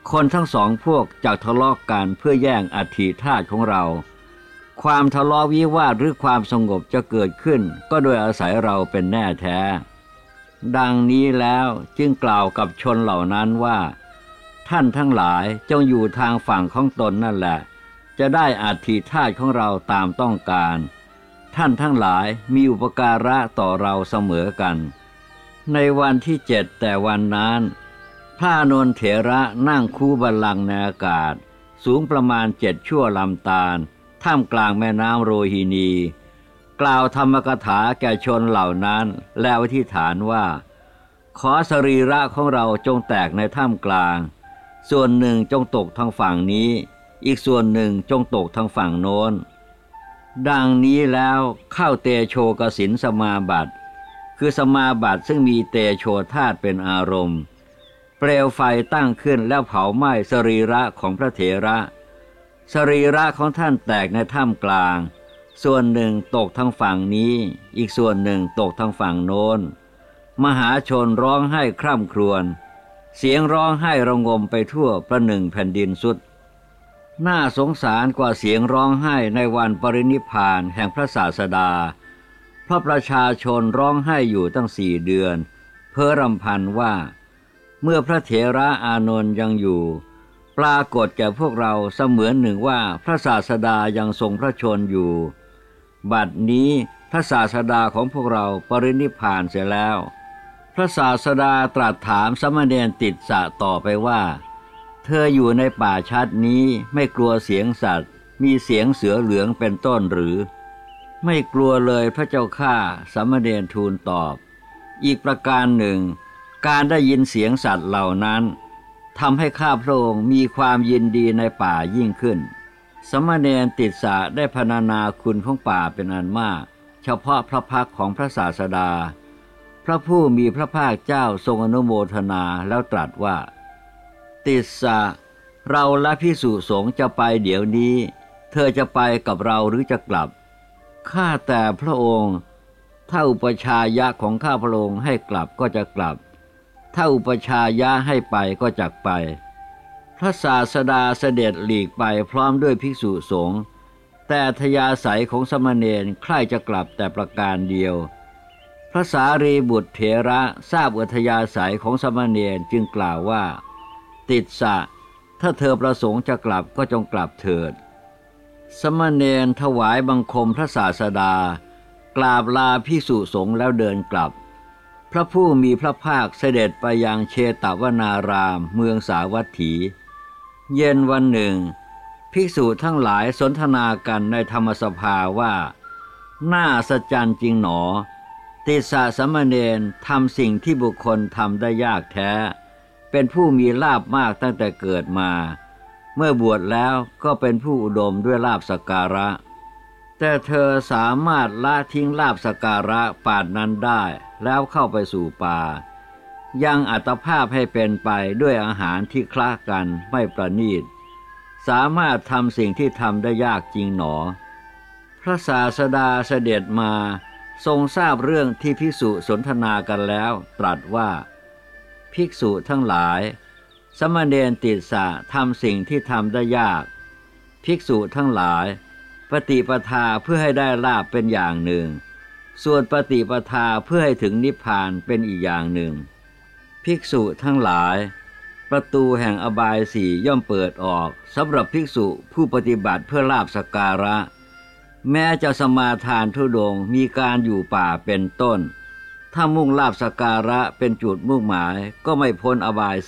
คนทั้งสองพวกจะทะเลาะกันเพื่อแย่งอัฐิธาตุของเราความทะเลาะวิวาทหรือความสงบจะเกิดขึ้นก็โดยอาศัยเราเป็นแน่แท้ดังนี้แล้วจึงกล่าวกับชนเหล่านั้นว่าท่านทั้งหลายจงอยู่ทางฝั่งของตนนั่นแหละจะได้อัฐิธาตุของเราตามต้องการท่านทั้งหลายมีอุปการะต่อเราเสมอกันในวันที่7แต่วันนั้นพระอานนท์เถระนั่งคูบัลลังก์ในอากาศสูงประมาณ7 ชั่วลำธารท่ามกลางแม่น้ำโรฮินีกล่าวธรรมกถาแก่ชนเหล่านั้นแล้วอธิษฐานว่าขอสรีระของเราจงแตกในท่ามกลางส่วนหนึ่งจงตกทางฝั่งนี้อีกส่วนหนึ่งจงตกทางฝั่งโน้นดังนี้แล้วเข้าเตโชกสินสมาบัติคือสมาบัติซึ่งมีเตโชธาตุเป็นอารมณ์เปลวไฟตั้งขึ้นแล้วเผาไหม้สรีระของพระเถระสรีระของท่านแตกในถ้ำกลางส่วนหนึ่งตกทางฝั่งนี้อีกส่วนหนึ่งตกทางฝั่งโน้นมหาชนร้องไห้คร่ำครวญเสียงร้องไห้ระงมไปทั่วประหนึ่งแผ่นดินสุดน่าสงสารกว่าเสียงร้องไห้ในวันปรินิพพานแห่งพระศาสดาเพราะประชาชนร้องไห้อยู่ตั้ง4 เดือนเพ้อรำพันว่าเมื่อพระเถระอานนท์ยังอยู่ปรากฏแก่พวกเราเสมือนหนึ่งว่าพระศาสดายังทรงพระชนอยู่บัดนี้พระศาสดาของพวกเราปรินิพพานเสียแล้วพระศาสดาตรัสถามสมณเณรติสสะต่อไปว่าเธออยู่ในป่าชัดนี้ไม่กลัวเสียงสัตว์มีเสียงเสือเหลืองเป็นต้นหรือไม่กลัวเลยพระเจ้าข้าสมณเณรทูลตอบอีกประการหนึ่งการได้ยินเสียงสัตว์เหล่านั้นทำให้ข้าพระองค์มีความยินดีในป่ายิ่งขึ้นสมณเณรติสสะได้พรรณนาคุณของป่าเป็นอันมากเฉพาะพระพักของพระศาสดาพระผู้มีพระภาคเจ้าทรงอนุโมทนาแล้วตรัสว่าติสสะเราและภิกษุสงฆ์จะไปเดี๋ยวนี้เธอจะไปกับเราหรือจะกลับข้าแต่พระองค์ถ้าอุปชายะของข้าพระองค์ให้กลับก็จะกลับถ้าอุปชายะให้ไปก็จักไปพระศาสดาเสด็จหลีกไปพร้อมด้วยภิกษุสงฆ์แต่ทยาศัยของสมณเณรใคร่จะกลับแต่ประการเดียวพระสารีบุตรเถระทราบอัธยาศัยของสมณเณรจึงกล่าวว่าติสสะถ้าเธอประสงค์จะกลับก็จงกลับเถิดสมณเณรถวายบังคมพระศาสดากราบลาภิกษุสงฆ์แล้วเดินกลับพระผู้มีพระภาคเสด็จไปยังเชตวนารามเมืองสาวัตถีเย็นวันหนึ่งภิกษุทั้งหลายสนทนากันในธรรมสภาว่าน่าสัจจันจริงหนอติสสะสมณเณรทำสิ่งที่บุคคลทำได้ยากแท้เป็นผู้มีลาภมากตั้งแต่เกิดมาเมื่อบวชแล้วก็เป็นผู้อุดมด้วยลาภสักการะแต่เธอสามารถละทิ้งลาภสักการะป่านนั้นได้แล้วเข้าไปสู่ป่ายังอัตภาพให้เป็นไปด้วยอาหารที่คละกันไม่ประณีตสามารถทำสิ่งที่ทำได้ยากจริงหนอพระศาสดาเสด็จมาทรงทราบเรื่องที่ภิกษุสนทนากันแล้วตรัสว่าภิกษุทั้งหลายสมณเณรติสสะทำสิ่งที่ทำได้ยากภิกษุทั้งหลายปฏิปทาเพื่อให้ได้ลาภเป็นอย่างหนึ่งส่วนปฏิปทาเพื่อให้ถึงนิพพานเป็นอีกอย่างหนึ่งภิกษุทั้งหลายประตูแห่งอบาย4ย่อมเปิดออกสำหรับภิกษุผู้ปฏิบัติเพื่อลาภสักการะแม้จะสมาทานธุดงค์มีการอยู่ป่าเป็นต้นถ้ามุ่งลาภสักการะเป็นจุดมุ่งหมายก็ไม่พ้นอบาย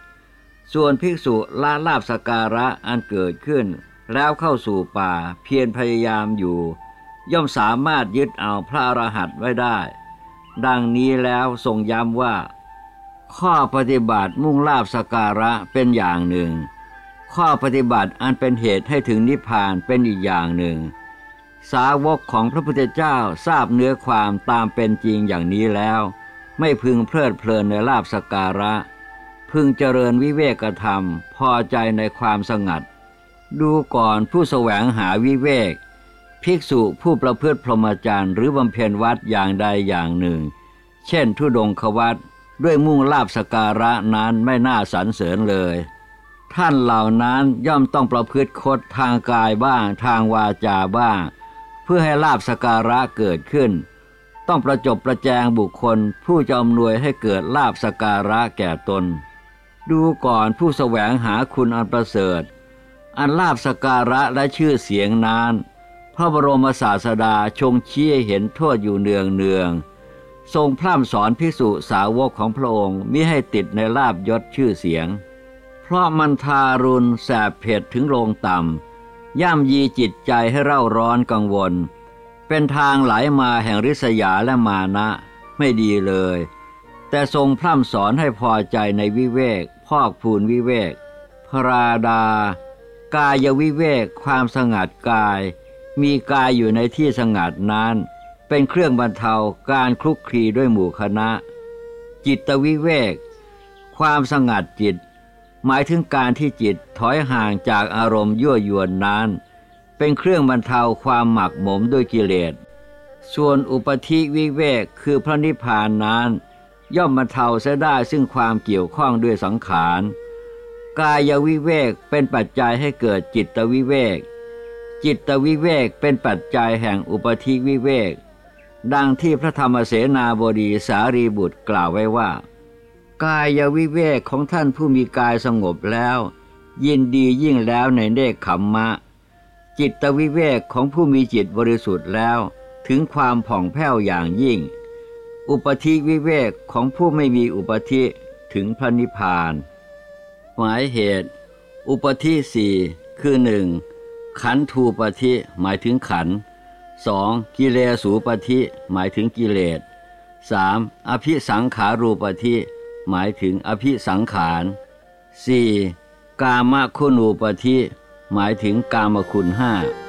4ส่วนภิกษุละลาภสักการะอันเกิดขึ้นแล้วเข้าสู่ป่าเพียรพยายามอยู่ย่อมสามารถยึดเอาพระอรหันต์ไว้ได้ดังนี้แล้วทรงย้ำว่าข้อปฏิบัติมุ่งลาภสักการะเป็นอย่างหนึ่งข้อปฏิบัติอันเป็นเหตุให้ถึงนิพพานเป็นอีกอย่างหนึ่งสาวกของพระพุทธเจ้าทราบเนื้อความตามเป็นจริงอย่างนี้แล้วไม่พึงเพลิดเพลินในลาภสักการะพึงเจริญวิเวกธรรมพอใจในความสงัดดูก่อนผู้แสวงหาวิเวกภิกษุผู้ประพฤติพรหมจรรย์หรือบำเพ็ญวัดอย่างใดอย่างหนึ่งเช่นธุดงควัตรด้วยมุ่งลาภสักการะนั้นไม่น่าสรรเสริญเลยท่านเหล่านั้นย่อมต้องประพฤติคดทางกายบ้างทางวาจาบ้างเพื่อให้ลาภสักการะเกิดขึ้นต้องประจบประแจงบุคคลผู้จะอำนวยให้เกิดลาภสักการะแก่ตนดูก่อนผู้แสวงหาคุณอันประเสริฐอันลาภสักการะและชื่อเสียงนั้นพระบรมศาสดาทรงชี้ให้เห็นโทษอยู่เนืองทรงพร่ำสอนภิกษุสาวกของพระองค์มิให้ติดในลาภยศชื่อเสียงเพราะมันทารุณแสบเผ็ดถึงโลงต่ำย่ำยีจิตใจให้เร่าร้อนกังวลเป็นทางไหลมาแห่งริษยาและมานะไม่ดีเลยแต่ทรงพร่ำสอนให้พอใจในวิเวกพอกพูนวิเวกพราดากายวิเวกความสงัดกายมีกายอยู่ในที่สงัดนั้นเป็นเครื่องบรรเทาการคลุกคลีด้วยหมู่คณะจิตวิเวกความสงัดจิตหมายถึงการที่จิตถอยห่างจากอารมณ์ยั่วยวนนั้นเป็นเครื่องบรรเทาความหมักหมมด้วยกิเลสส่วนอุปธิวิเวกคือพระนิพพานนั้นย่อมบรรเทาเสียได้ซึ่งความเกี่ยวข้องด้วยสังขารกายวิเวกเป็นปัจจัยให้เกิดจิตวิเวกจิตวิเวกเป็นปัจจัยแห่งอุปธิวิเวกดังที่พระธรรมเสนาบดีสารีบุตรกล่าวไว้ว่ากายวิเวกของท่านผู้มีกายสงบแล้วยินดียิ่งแล้วในเนกขัมมะจิตวิเวกของผู้มีจิตบริสุทธิ์แล้วถึงความผ่องแผ้วอย่างยิ่งอุปธิวิเวกของผู้ไม่มีอุปธิถึงพระนิพพานหมายเหตุอุปธิสี่คือ 1. ขันธูปธิหมายถึงขันธ์ 2. กิเลสูปธิหมายถึงกิเลส 3. อภิสังขารูปธิหมายถึงอภิสังขาร 4. กามคุณูปธิหมายถึงกามคุณ5